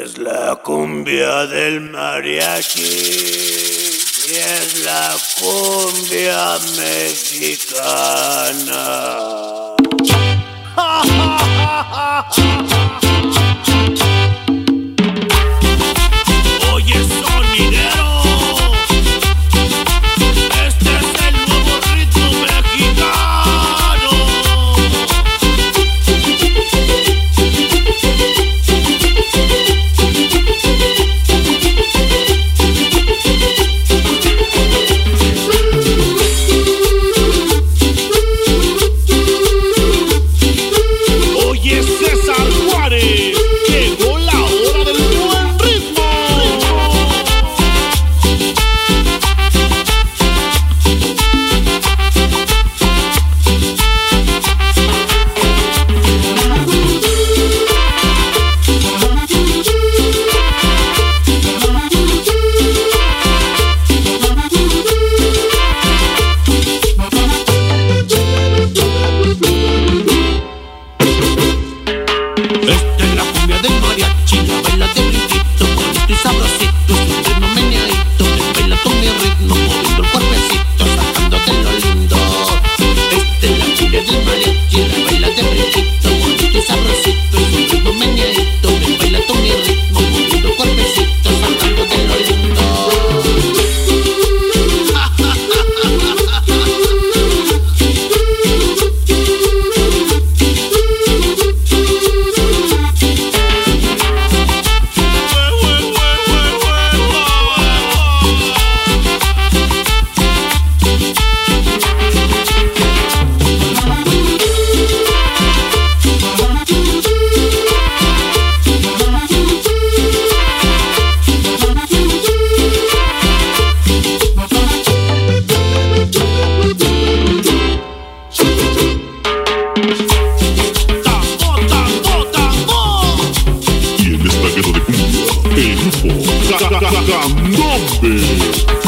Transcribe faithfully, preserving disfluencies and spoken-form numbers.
Es la cumbia del mariachi y es la cumbia mexicana. Oye, sonidero, este es el nuevo ritmo mexicano. Oye, César Juárez, llegó la hora del buen ritmo. Esta es la cumbia del mariachi, la baila de brinquito, bonito y sabrosito, es un ritmo meneadito, que baila con mi ritmo, moviendo el cuerpecito, sacándote lo lindo. Esta es la cumbia del mariachi, la baila de brinquito, bonito y sabrosito, es un ritmo meneadito, que baila con mi ritmo, moviendo el cuerpecito, sacándote lo lindo. Y en esta guerra de cumbia, el grupo Candombe.